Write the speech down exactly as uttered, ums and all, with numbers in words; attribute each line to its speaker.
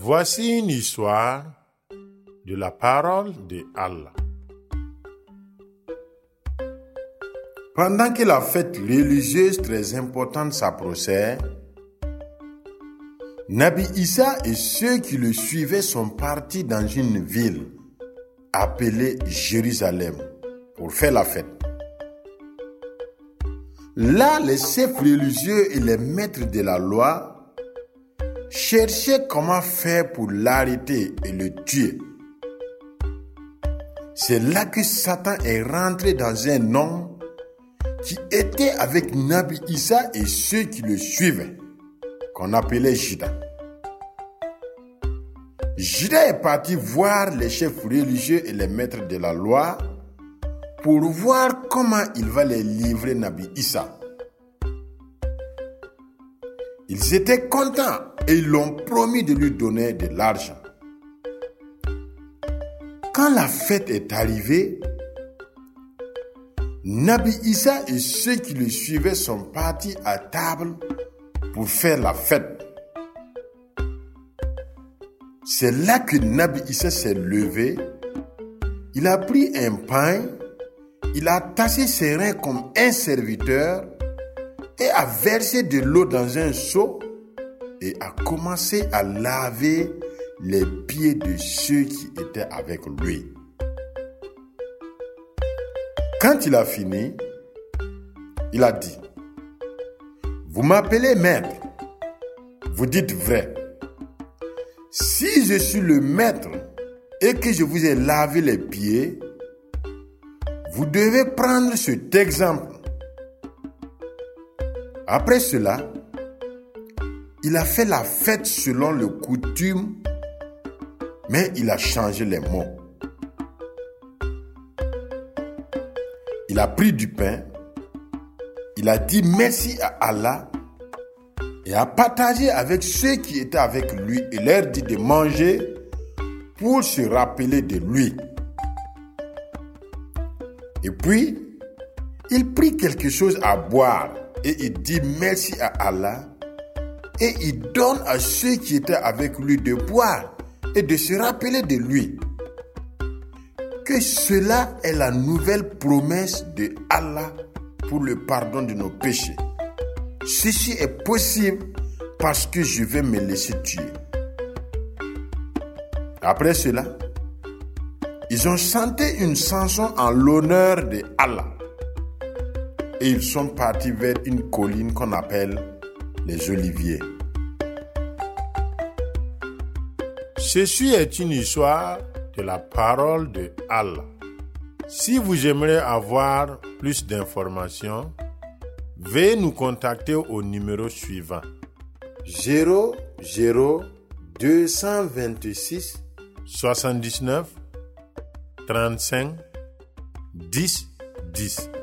Speaker 1: Voici une histoire de la parole de Allah.
Speaker 2: Pendant que la fête religieuse très importante s'approchait, Nabi Issa et ceux qui le suivaient sont partis dans une ville appelée Jérusalem pour faire la fête. Là, les chefs religieux et les maîtres de la loi cherchaient comment faire pour l'arrêter et le tuer. C'est là que Satan est rentré dans un homme qui était avec Nabi Issa et ceux qui le suivaient, qu'on appelait Judas. Judas est parti voir les chefs religieux et les maîtres de la loi pour voir comment il va les livrer Nabi Issa. Ils étaient contents et ils l'ont promis de lui donner de l'argent. Quand la fête est arrivée, Nabi Issa et ceux qui le suivaient sont partis à table pour faire la fête. C'est là que Nabi Issa s'est levé, il a pris un pain, il a tassé ses reins comme un serviteur et a versé de l'eau dans un seau et a commencé à laver les pieds de ceux qui étaient avec lui. Quand il a fini, il a dit: vous m'appelez maître, vous dites vrai. Si je suis le maître et que je vous ai lavé les pieds, vous devez prendre cet exemple. Après cela, il a fait la fête selon le coutume, mais il a changé les mots. Il a pris du pain, il a dit merci à Allah et a partagé avec ceux qui étaient avec lui et leur dit de manger pour se rappeler de lui. Et puis, il prit quelque chose à boire et il dit merci à Allah et il donne à ceux qui étaient avec lui de boire et de se rappeler de lui. Que cela est la nouvelle promesse de Allah pour le pardon de nos péchés. Ceci est possible parce que je vais me laisser tuer. Après cela, ils ont chanté une chanson en l'honneur de Allah. Et ils sont partis vers une colline qu'on appelle les Oliviers.
Speaker 1: Ceci est une histoire de la parole de Allah. Si vous aimeriez avoir plus d'informations, veuillez nous contacter au numéro suivant:
Speaker 2: zéro zéro deux cent vingt-six
Speaker 1: soixante-dix-neuf trente-cinq dix dix.